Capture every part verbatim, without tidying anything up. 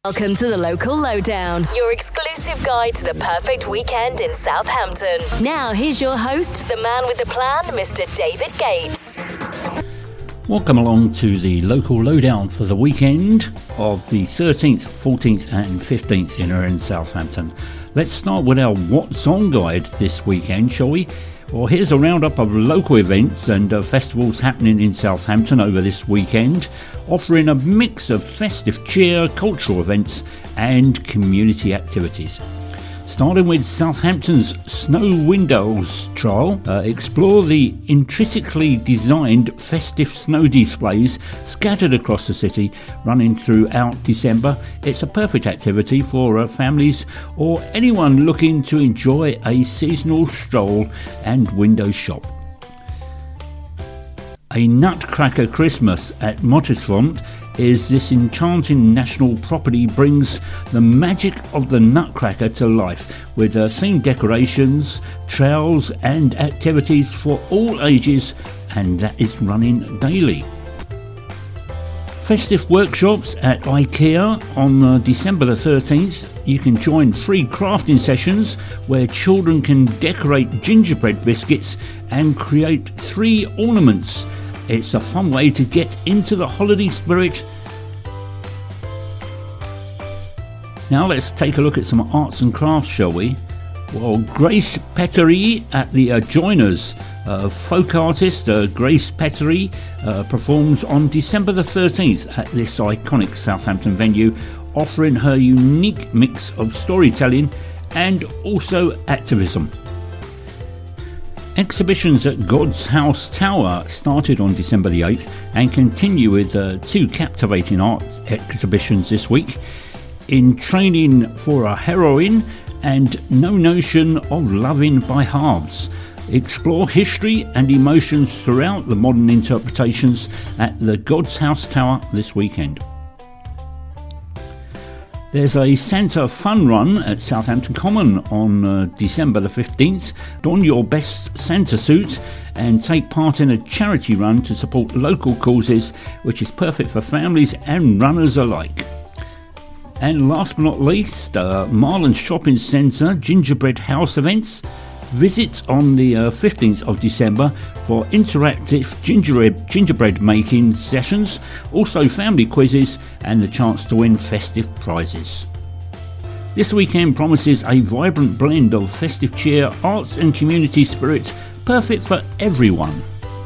Welcome to the Local Lowdown, your exclusive guide to the perfect weekend in Southampton. Now, here's your host, the man with the plan, Mister David Gates. Welcome along to the Local Lowdown for the weekend of the thirteenth, fourteenth and fifteenth in in Southampton. Let's start with our What's On guide this weekend, shall we? Well, here's a roundup of local events and uh, festivals happening in Southampton over this weekend, offering a mix of festive cheer, cultural events and community activities. Starting with Southampton's Snow Windows trial, uh, explore the intrinsically designed festive snow displays scattered across the city, running throughout December. It's a perfect activity for uh, families or anyone looking to enjoy a seasonal stroll and window shop. A Nutcracker Christmas at Mottisfont is this enchanting national property brings the magic of the Nutcracker to life with uh, themed decorations, trails and activities for all ages, and that is running daily. Festive workshops at IKEA on uh, December the thirteenth. You can join free crafting sessions where children can decorate gingerbread biscuits and create three ornaments. It's a fun way to get into the holiday spirit. Now let's take a look at some arts and crafts, shall we? Well, Grace Pettery at the uh, Joiners. Uh, folk artist uh, Grace Pettery uh, performs on December the thirteenth at this iconic Southampton venue, offering her unique mix of storytelling and also activism. Exhibitions at God's House Tower started on December the eighth and continue with uh, two captivating art exhibitions this week. In Training for a Heroine and No Notion of Loving by Halves. Explore history and emotions throughout the modern interpretations at the God's House Tower this weekend. There's a Santa fun run at Southampton Common on uh, December the fifteenth. Don your best Santa suit and take part in a charity run to support local causes, which is perfect for families and runners alike. And last but not least, uh, Marlin Shopping Centre Gingerbread House events. Visit on the uh, fifteenth of December for interactive gingerbread, gingerbread making sessions, also family quizzes and the chance to win festive prizes. This weekend promises a vibrant blend of festive cheer, arts and community spirit, perfect for everyone.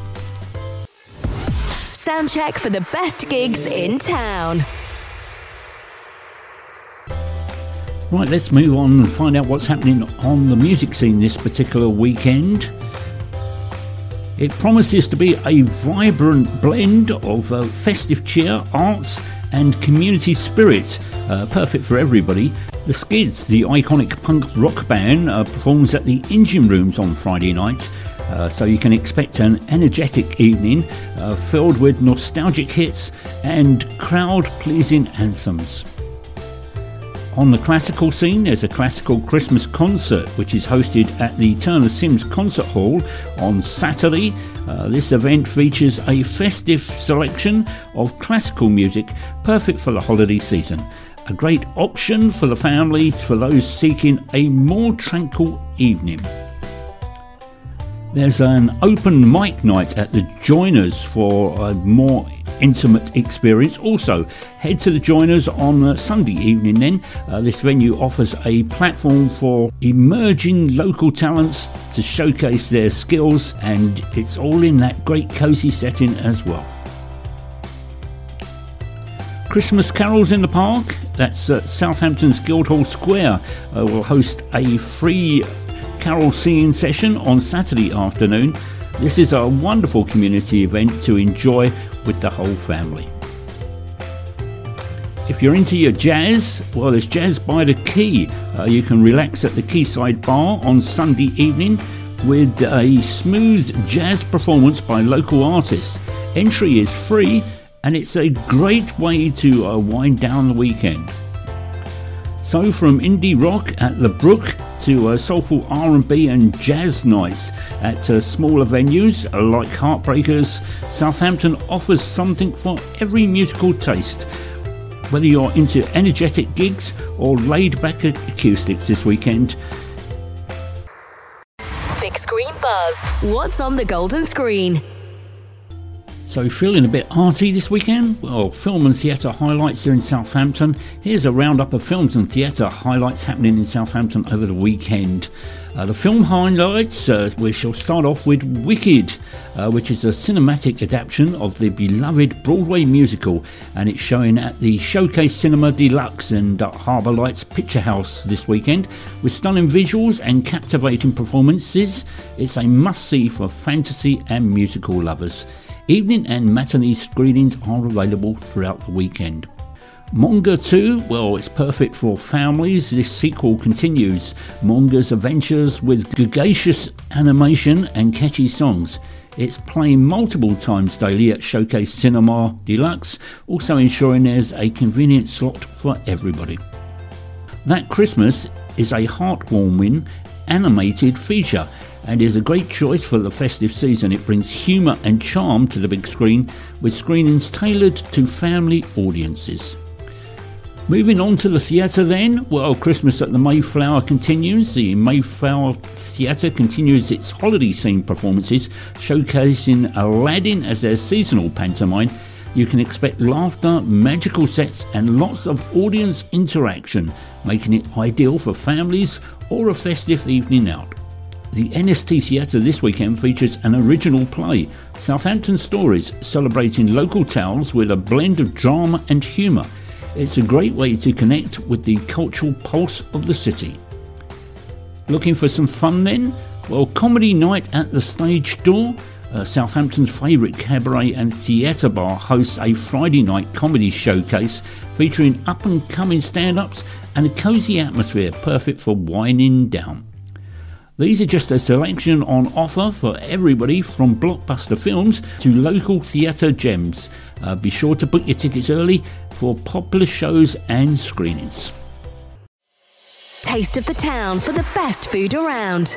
Soundcheck for the best gigs in town. Right, let's move on and find out what's happening on the music scene this particular weekend. It promises to be a vibrant blend of uh, festive cheer, arts and community spirit, uh, perfect for everybody. The Skids, the iconic punk rock band, uh, performs at the Engine Rooms on Friday night, uh, so you can expect an energetic evening uh, filled with nostalgic hits and crowd-pleasing anthems. On the classical scene, there's a classical Christmas concert which is hosted at the Turner Sims Concert Hall on Saturday. Uh, this event features a festive selection of classical music, perfect for the holiday season. A great option for the family, for those seeking a more tranquil evening. There's an open mic night at the Joiners for a more intimate experience. Also, head to the Joiners on uh, Sunday evening then. Uh, this venue offers a platform for emerging local talents to showcase their skills, and it's all in that great cosy setting as well. Christmas carols in the park. That's uh, Southampton's Guildhall Square uh, will host a free carol singing session on Saturday afternoon. This is a wonderful community event to enjoy with the whole family. If you're into your jazz, well, there's Jazz by the Quay. Uh, you can relax at the Quayside Bar on Sunday evening with a smooth jazz performance by local artists. Entry is free and it's a great way to uh, wind down the weekend. So from indie rock at the Brook to uh, soulful R and B and jazz nights at uh, smaller venues like Heartbreakers, Southampton offers something for every musical taste. Whether you're into energetic gigs or laid-back acoustics this weekend. Big Screen Buzz. What's on the golden screen? So feeling a bit arty this weekend? Well, film and theatre highlights here in Southampton. Here's a roundup of films and theatre highlights happening in Southampton over the weekend. Uh, the film highlights, uh, we shall start off with Wicked, uh, which is a cinematic adaptation of the beloved Broadway musical, and it's showing at the Showcase Cinema Deluxe and uh, Harbour Lights Picture House this weekend. With stunning visuals and captivating performances, it's a must-see for fantasy and musical lovers. Evening and matinee screenings are available throughout the weekend. Monga two, well, it's perfect for families. This sequel continues Monga's adventures with gagacious animation and catchy songs. It's playing multiple times daily at Showcase Cinema Deluxe, also ensuring there's a convenient slot for everybody. That Christmas is a heartwarming animated feature and is a great choice for the festive season. It brings humour and charm to the big screen with screenings tailored to family audiences. Moving on to the theatre then, well, Christmas at the Mayflower continues. The Mayflower Theatre continues its holiday-themed performances, showcasing Aladdin as their seasonal pantomime. You can expect laughter, magical sets and lots of audience interaction, making it ideal for families or a festive evening out. The N S T Theatre this weekend features an original play, Southampton Stories, celebrating local tales with a blend of drama and humour. It's a great way to connect with the cultural pulse of the city. Looking for some fun then? Well, Comedy Night at the Stage Door, uh, Southampton's favourite cabaret and theatre bar, hosts a Friday night comedy showcase featuring up-and-coming stand-ups and a cosy atmosphere perfect for winding down. These are just a selection on offer for everybody, from blockbuster films to local theatre gems. Uh, be sure to book your tickets early for popular shows and screenings. Taste of the town for the best food around.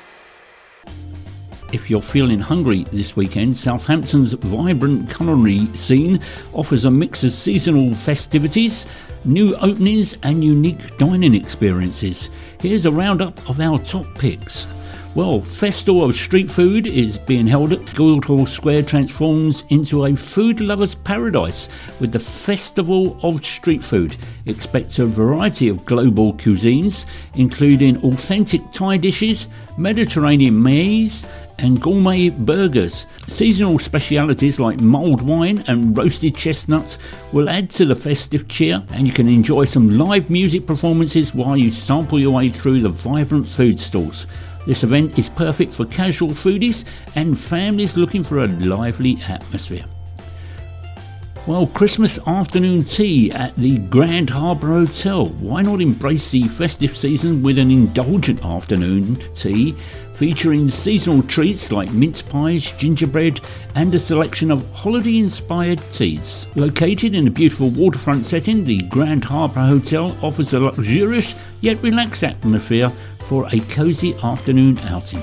If you're feeling hungry this weekend, Southampton's vibrant culinary scene offers a mix of seasonal festivities, new openings and unique dining experiences. Here's a roundup of our top picks. Well, Festival of Street Food is being held at Guildhall Square, transforms into a food lover's paradise with the Festival of Street Food. Expect a variety of global cuisines, including authentic Thai dishes, Mediterranean maize and gourmet burgers. Seasonal specialities like mulled wine and roasted chestnuts will add to the festive cheer, and you can enjoy some live music performances while you sample your way through the vibrant food stalls. This event is perfect for casual foodies and families looking for a lively atmosphere. Well, Christmas afternoon tea at the Grand Harbour Hotel. Why not embrace the festive season with an indulgent afternoon tea featuring seasonal treats like mince pies, gingerbread and a selection of holiday-inspired teas. Located in a beautiful waterfront setting, the Grand Harbour Hotel offers a luxurious yet relaxed atmosphere for a cosy afternoon outing.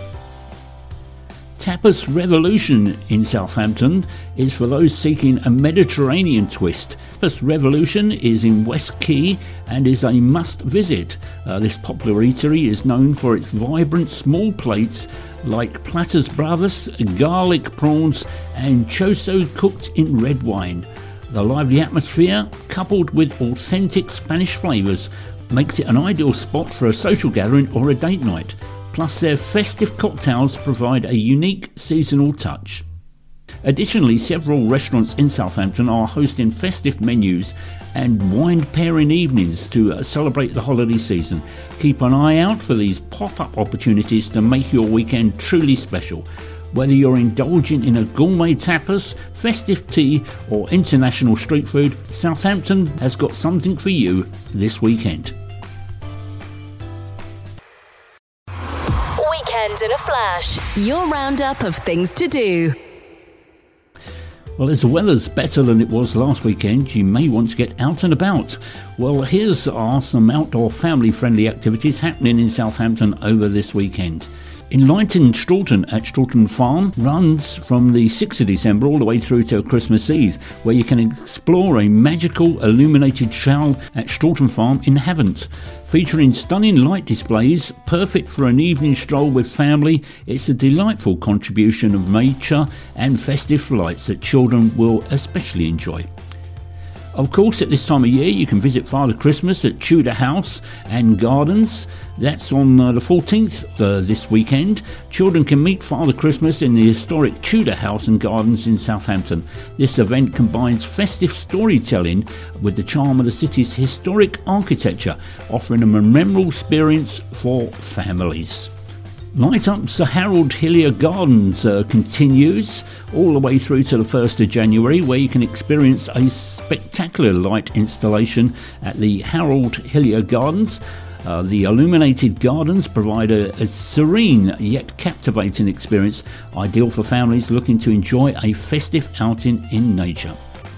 Tapas Revolution in Southampton is for those seeking a Mediterranean twist. Tapas Revolution is in West Quay and is a must visit. Uh, this popular eatery is known for its vibrant small plates like platters bravas, garlic prawns and choso cooked in red wine. The lively atmosphere, coupled with authentic Spanish flavours, makes it an ideal spot for a social gathering or a date night. Plus, their festive cocktails provide a unique seasonal touch. Additionally, several restaurants in Southampton are hosting festive menus and wine pairing evenings to uh, celebrate the holiday season. Keep an eye out for these pop-up opportunities to make your weekend truly special. Whether you're indulging in a gourmet tapas, festive tea or international street food, Southampton has got something for you this weekend. In a flash, your roundup of things to do. Well, as the weather's better than it was last weekend, you may want to get out and about. Well, here's are some outdoor family-friendly activities happening in Southampton over this weekend. Enlightened Stroughton at Stroughton Farm runs from the sixth of December all the way through to Christmas Eve, where you can explore a magical illuminated trail at Stroughton Farm in Havant. Featuring stunning light displays, perfect for an evening stroll with family, it's a delightful contribution of nature and festive lights that children will especially enjoy. Of course, at this time of year, you can visit Father Christmas at Tudor House and Gardens. That's on uh, the fourteenth uh, this weekend. Children can meet Father Christmas in the historic Tudor House and Gardens in Southampton. This event combines festive storytelling with the charm of the city's historic architecture, offering a memorable experience for families. Light Up Sir Harold Hillier Gardens uh, continues all the way through to the first of January, where you can experience a spectacular light installation at the Harold Hillier Gardens. Uh, the illuminated gardens provide a, a serene yet captivating experience, ideal for families looking to enjoy a festive outing in nature.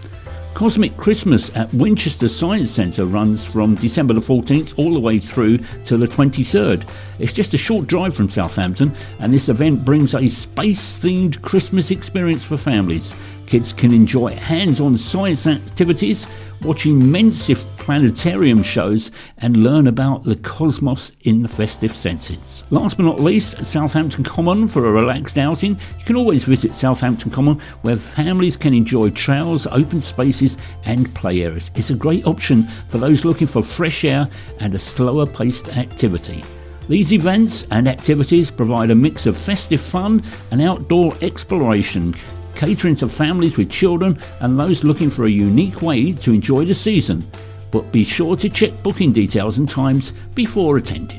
Cosmic Christmas at Winchester Science Centre runs from December the fourteenth all the way through to the twenty-third. It's just a short drive from Southampton, and this event brings a space-themed Christmas experience for families. Kids can enjoy hands-on science activities, watch immense planetarium shows, and learn about the cosmos in the festive senses. Last but not least, Southampton Common for a relaxed outing. You can always visit Southampton Common, where families can enjoy trails, open spaces and play areas. It's a great option for those looking for fresh air and a slower paced activity. These events and activities provide a mix of festive fun and outdoor exploration, catering to families with children and those looking for a unique way to enjoy the season. But be sure to check booking details and times before attending.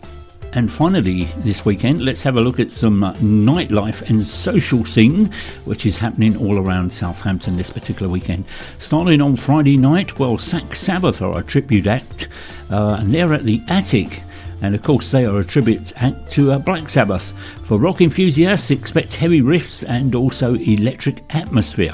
And finally, this weekend, let's have a look at some uh, nightlife and social scene, which is happening all around Southampton this particular weekend. Starting on Friday night, well, Sack Sabbath are a tribute act, uh, and they're at the Attic. And of course, they are a tribute act to uh, Black Sabbath. For rock enthusiasts, expect heavy riffs and also electric atmosphere.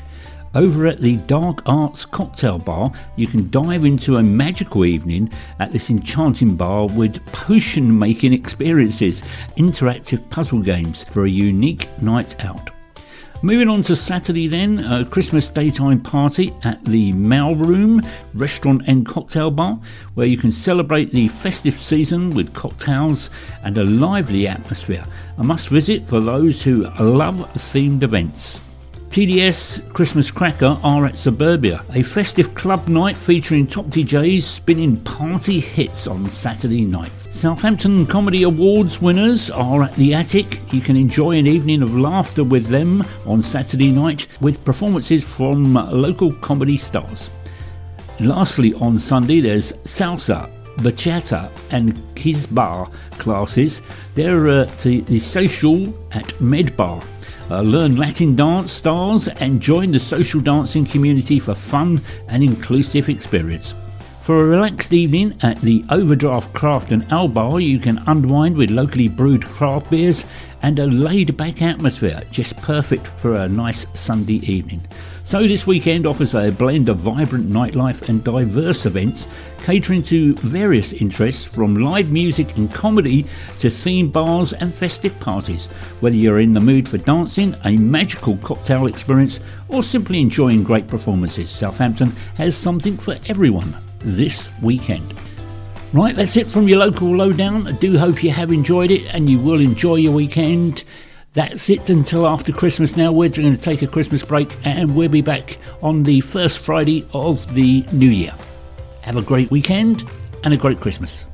Over at the Dark Arts Cocktail Bar, you can dive into a magical evening at this enchanting bar with potion-making experiences, interactive puzzle games for a unique night out. Moving on to Saturday then, a Christmas daytime party at the Mail Room Restaurant and Cocktail Bar, where you can celebrate the festive season with cocktails and a lively atmosphere. A must visit for those who love themed events. T D S Christmas Cracker are at Suburbia, a festive club night featuring top D Js spinning party hits on Saturday nights. Southampton Comedy Awards winners are at the Attic. You can enjoy an evening of laughter with them on Saturday night with performances from local comedy stars. Lastly, on Sunday there's salsa, bachata and kizomba classes. They're at the social at Med Bar. Uh, learn Latin dance stars and join the social dancing community for fun and inclusive experience. For a relaxed evening at the Overdraft Craft and Ale Bar, you can unwind with locally brewed craft beers and a laid-back atmosphere, just perfect for a nice Sunday evening. So this weekend offers a blend of vibrant nightlife and diverse events, catering to various interests from live music and comedy to themed bars and festive parties. Whether you're in the mood for dancing, a magical cocktail experience, or simply enjoying great performances, Southampton has something for everyone this weekend. Right, that's it from your local lowdown. I do hope you have enjoyed it and you will enjoy your weekend. That's it until after Christmas now. We're going to take a Christmas break and we'll be back on the first Friday of the new year. Have a great weekend and a great Christmas.